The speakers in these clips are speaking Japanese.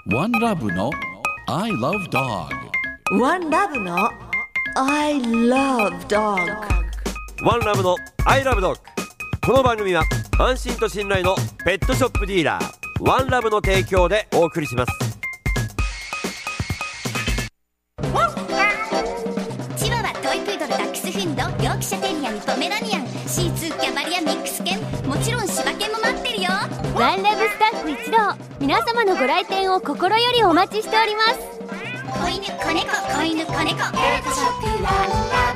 ワンラブの I love dog。 ワンラブの I love dog。 ワンラブの I love dog。 この番組は安心と信頼のペットショップディーラーワンラブの提供でお送りします。 チワワ、トイプードル、ダックスフンド、ヨークシャテリアン、ポメラニアン、シーツー、キャバリア、ミックス犬、もちろん柴犬も待ってるよ。 ワンラブスタッフ一同、皆様のご来店を心よりお待ちしております。 子犬、子猫、子犬、子猫、ペットショップワン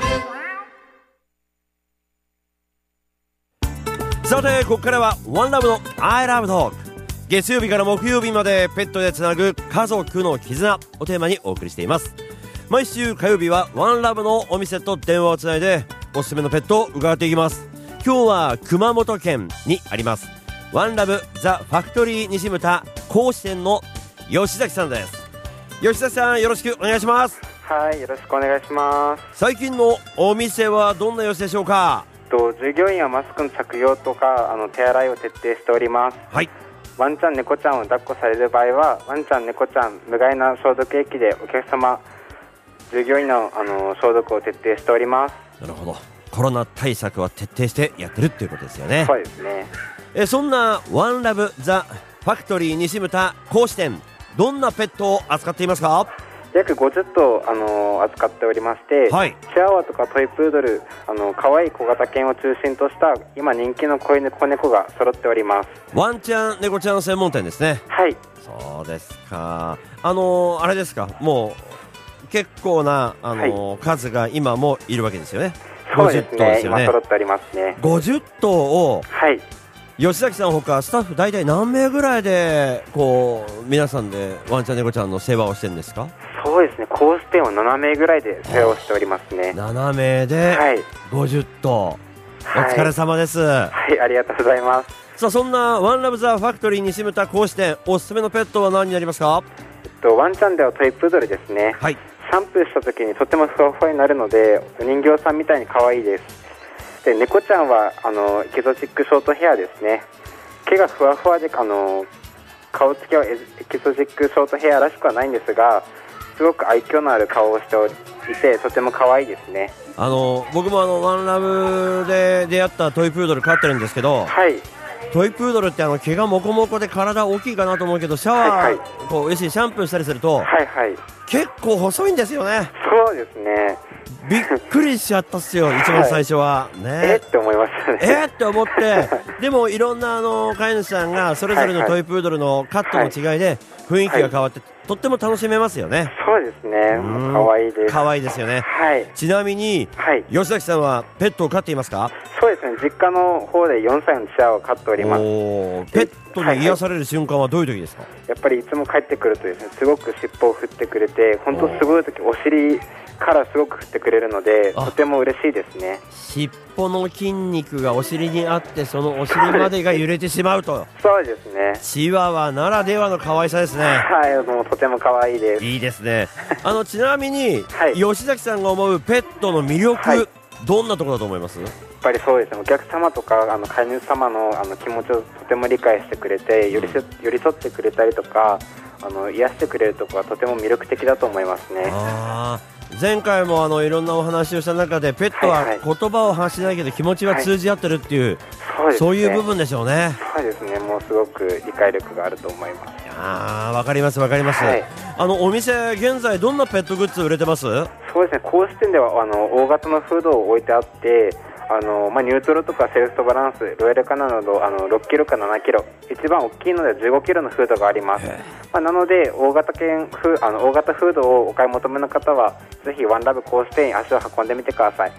ラブ。 さて、ここからはワンラブの I love dog。 月曜日から木曜日までペットでつなぐ家族の絆をテーマにお送りしています。毎週火曜日はワンラブのお店と電話をつないでおすすめのペットを伺っていきます。今日は熊本県にありますワンラブザ・ファクトリー西牟田講師店の吉崎さんです。吉崎さん、よろしくお願いします。 はい、よろしくお願いします。 最近のお店はどんな様子でしょうか？ 従業員はマスクの着用とか手洗いを徹底しております。 はい。 ワンちゃん猫ちゃんを抱っこされる場合はワンちゃん猫ちゃん無害な消毒液でお客様従業員の、消毒を徹底しております。 なるほど。コロナ対策は徹底してやってるっていうことですよね。 そうですね。 そんなワンラブザ・ファクトリー西牟田講師店、どんなペットを扱っていますか？ 約50頭、扱っておりまして、 はい、 チワワとかトイプードル可愛い小型犬を中心とした今人気の子犬子猫が揃っております。 ワンちゃん猫ちゃん専門店ですね。 はい。 そうですか。あれですか、もう結構な、はい、数が今もいるわけですよね。 そうですね、 50頭ですよね。 今揃っておりますね。 50頭を、 はい、 吉崎さんほかスタッフ大体何名ぐらいでこう皆さんでワンちゃん猫ちゃんの世話をしてるんですか？ そうですね、コース店は7名ぐらいで世話をしておりますね。 7名で50頭、はい、お疲れ様です。 はい、ありがとうございます。 さあ、そんなワンラブザファクトリー西牟田講師店、おすすめのペットは何になりますか？ ワンちゃんではトイプードルですね。 はい。 シャンプーした時にとてもふわふわになるのでお人形さんみたいに可愛いです。で、猫ちゃんはエキゾチックショートヘアですね。毛がふわふわで顔つきはエキゾチックショートヘアらしくはないんですが、すごく愛嬌のある顔をしていてとても可愛いですね。 僕もワンラブで出会ったトイプードル飼ってるんですけど、はい、トイプードルって毛がモコモコで体大きいかなと思うけど、シャワー、はいはい、こう要するにシャンプーしたりすると、はいはい、結構細いんですよね。 そうですね。 びっくりしちゃったっすよ、一番最初は、ね、 って思いましたね。 って思ってでもいろんな飼い主さんがそれぞれのトイプードルのカットの違いで雰囲気が変わって、とっても楽しめますよね。 そうですね、可愛いです。 可愛いですよね。はい。ちなみに、はい、吉崎さんはペットを飼っていますか？ そうですね、実家の方で4歳のチワワを飼っております。 ペットに癒される瞬間はどういう時ですか？ やっぱりいつも帰ってくるとですね、すごく尻尾を振ってくれて、本当すごい時お尻からすごく振ってくれるのでとても嬉しいですね。 尻尾の筋肉がお尻にあって、そのお尻までが揺れてしまうと。 そうですね、 チワワならではの可愛さですね。 はい、もうとても可愛いです。 いいですね。ちなみに、はい、吉崎さんが思うペットの魅力、はい、どんなところだと思います？やっぱりそうですね、お客様とか飼い主様の気持ちをとても理解してくれて寄り添ってくれたりとか癒してくれるところはとても魅力的だと思いますね。 前回もいろんなお話をした中で、ペットは言葉を発しないけど気持ちは通じ合ってるっていう、はい、そういう部分でしょうね。 そうですね、もうすごく理解力があると思います。 わかりますわかります、はい、お店現在どんなペットグッズ売れてます？ そうですね、講師店では大型のフードを置いてあって、ニュートロとかセルフトバランス、ロイヤルカナなど6キロか7キロ、一番大きいので15キロのフードがあります。なので大型フードをお買い求めの方はぜひワンラブ講師店に足を運んでみてください。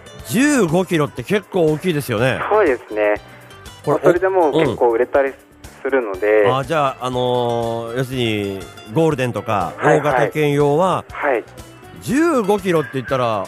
15キロって結構大きいですよね。 そうですね、それでも結構売れたりするので、 じゃあ、要するにゴールデンとか大型犬用は、はい、15キロって言ったら、はい、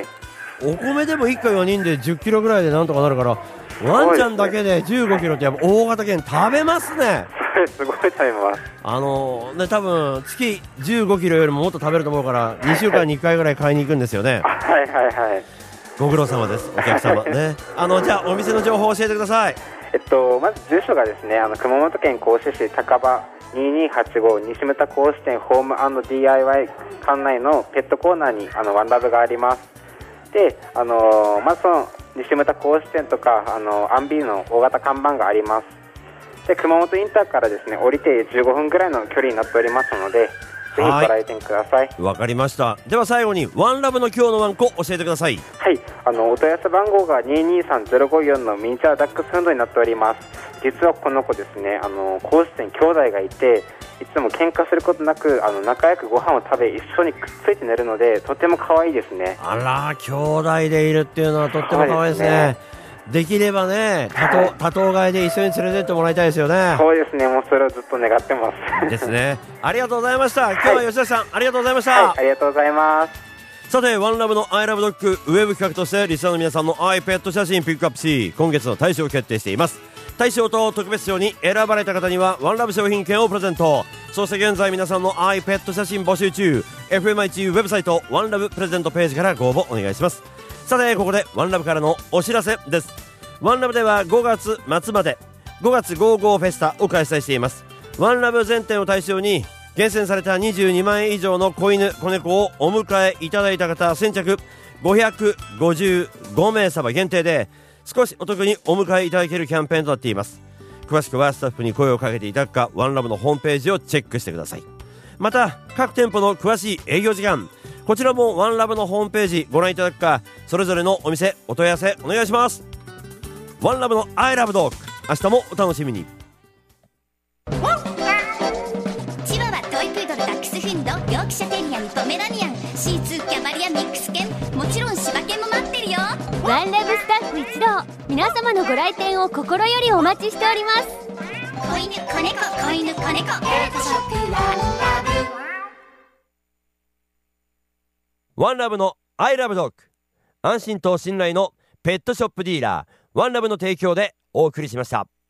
お米でも一家4人で10キロぐらいでなんとかなるから、ワンちゃんだけで15キロってやっぱ大型犬食べますね。 すごい食べます。 多分月15キロよりももっと食べると思うから2週間に1回ぐらい買いに行くんですよね。はいはいはい。ご苦労様です、お客様ね。じゃあお店の情報を教えてください。 まず住所がですね、熊本県合志市高場 2285西牟田公支店ホーム&DIY 館内のペットコーナーにワンラブがあります。で、まずその西牟田公支店とかアンビーの大型看板があります。で、熊本インターからですね降りて15分ぐらいの距離になっておりますので、ぜひご来店ください。 わかりました。では最後にワンラブの今日のワンコ教えてください。 はい、お問い合わせ番号が223054のミニチュアダックスフンドになっております。実はこの子ですね、公支店兄弟がいて、いつも喧嘩することなく仲良くご飯を食べ一緒にくっついて寝るので、とても可愛いですね。 あら、兄弟でいるっていうのはとっても可愛いですね。できればね、多頭飼いで一緒に連れてってもらいたいですよね。 そうですね、もうそれをずっと願ってますですね。ありがとうございました。今日は吉田さん、ありがとうございました。 はい、ありがとうございます。 さて、ワンラブの I love dog ウェブ企画としてリスナーの皆さんの iPad 写真ピックアップし、今月の大賞を決定しています。大賞と特別賞に選ばれた方にはワンラブ商品券をプレゼント。そして現在皆さんの iPad 写真募集中。 FMIT ウェブサイトワンラブプレゼントページからご応募お願いします。さて、ここでワンラブからのお知らせです。ワンラブでは5月末まで5月55フェスタを開催しています。ワンラブ全店を対象に厳選された22万円以上の子犬子猫をお迎えいただいた方先着555名様限定で少しお得にお迎えいただけるキャンペーンとなっています。詳しくはスタッフに声をかけていただくか、ワンラブのホームページをチェックしてください。また各店舗の詳しい営業時間、こちらもワンラブのホームページご覧いただくか、それぞれのお店お問い合わせお願いします。ワンラブの I love dog、 明日もお楽しみに。 チワワ、トイプードル、ダックスフィンド、ヨークシャテリアン、ポメラニアン、シーツー、キャバリア、ミックス犬、もちろん柴犬も待ってるよ。 ワンラブスタッフ一同、皆様のご来店を心よりお待ちしております。 子犬、子猫、子犬、子猫、ペットショップワンラブ。 ワンラブの I love dog、 安心と信頼のペットショップディーラーワンラブの提供でお送りしました。